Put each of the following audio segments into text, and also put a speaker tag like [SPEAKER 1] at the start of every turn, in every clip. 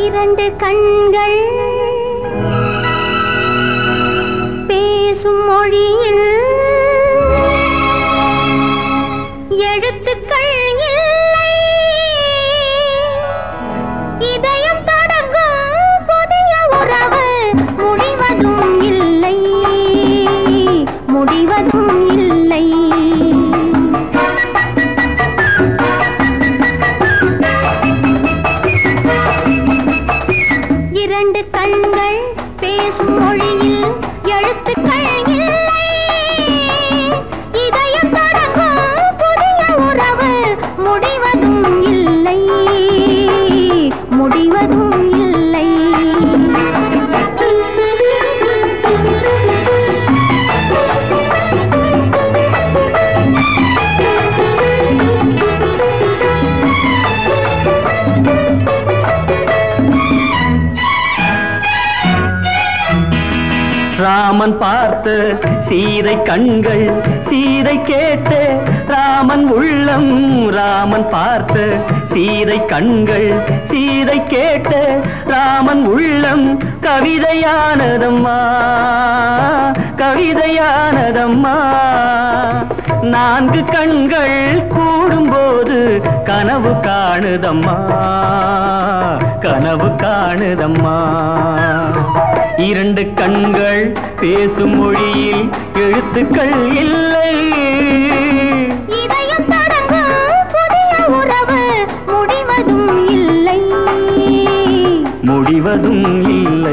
[SPEAKER 1] இரண்டு கண்கள் பேசும் மொழியில் எழுத்துக்கள் இல்லை. இதயம் தொடங்கும் புதிய உறவு முடிவதும் இல்லை, முடிவதும் இல்லை. இரண்டு கண்கள் பேசும் மொழியில் எழுத்துக்கள் இல்லை. இதயம் தொடங்கும் புதிய உறவு முடிவதும் இல்லை, முடிவதும் இல்லை.
[SPEAKER 2] ராமன் பார்த்த சீதை கண்கள், சீதை கேட்ட ராமன் உள்ளம். ராமன் பார்த்த சீதை கண்கள், சீதை கேட்ட ராமன் உள்ளம். கவிதையானதம்மா, கவிதையானதம்மா. நான்கு கண்கள் கூடும்போது கனவு காணுதம்மா, கனவு காணுதம்மா. இரண்டு கண்கள் பேசும் மொழியில் எழுத்துக்கள் இல்லை.
[SPEAKER 1] இதயம் தொடங்கும் புதிய உறவு முடிவதும் இல்லை,
[SPEAKER 2] முடிவதும் இல்லை.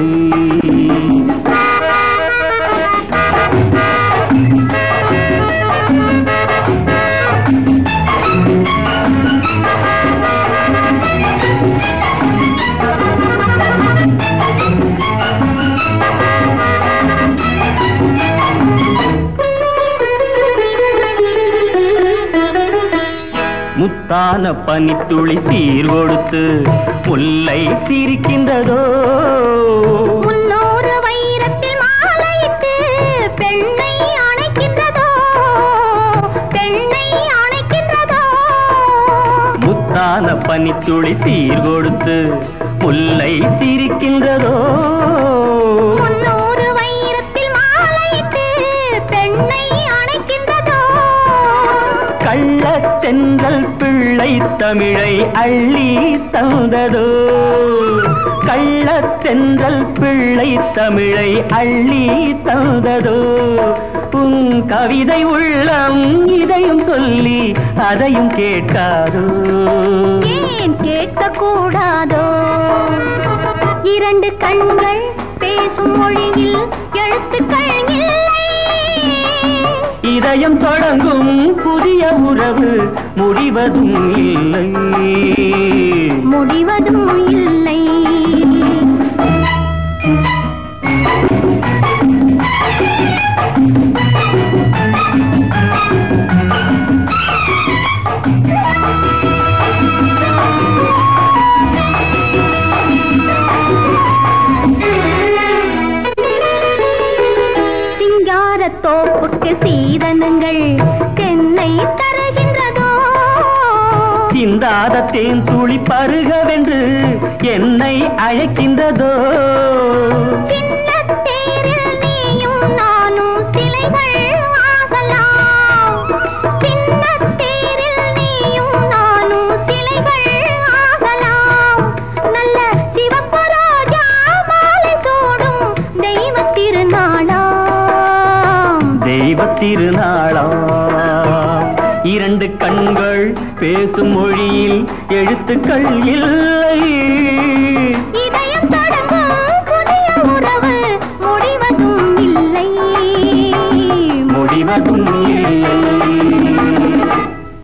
[SPEAKER 2] முத்தான பனித்துளி சீர் கொடுத்து முல்லை சிரிக்கின்றதோ.
[SPEAKER 1] முன்னூறு வைரத்தில் மாலையிட்டு பெண்ணை அணைக்கின்றதோ, பெண்ணை அணைக்கின்றதோ.
[SPEAKER 2] முத்தான பனித்துளி சீர் கொடுத்து முல்லை சிரிக்கின்றதோ.
[SPEAKER 1] முன்னூறு வைரத்தில் மாலையிட்டு பெண்ணை அணைக்கின்றதோ.
[SPEAKER 2] கள்ளச் சென்றல் பிள்ளை தமிழை அள்ளி தந்ததோ. கள்ளச் சென்றல் பிள்ளை தமிழை அள்ளி தந்ததோ. உன் கவிதை உள்ளம் இதையும் சொல்லி அதையும் கேட்காதோ.
[SPEAKER 1] ஏன் கேட்கக்கூடாதோ? இரண்டு கண்கள் பேசும் மொழியில் எழுத்துக்கள் இல்லை.
[SPEAKER 2] இதயம் தொடங்கும் புதிய உறவு முடிவதும் இல்லை,
[SPEAKER 1] முடிவதும் இல்லை. சிங்காரத்தோப்புக்கு சீதனங்கள் தென்னை தருகின்றதோ.
[SPEAKER 2] சிந்தாத தேன் துளி பருகவென்று என்னை அழைக்கின்றதோ.
[SPEAKER 1] சின்னத்தேரில் நீயும் நானும் சிலைகள் ஆகலாம். சின்னத்தேரில் நீயும் நானும் சிலைகள் ஆகலாம். நல்ல சிவப்பு ரோஜா மாலை சூடும் தெய்வத் திருநாளாம்,
[SPEAKER 2] தெய்வத் திருநாளாம். இரண்டு கண்கள் பேசும் மொழியில் எழுத்துக்கள் இல்லை.
[SPEAKER 1] இதயம் தொடங்கும் புதிய உறவு முடிவதும் இல்லை,
[SPEAKER 2] முடிவதும்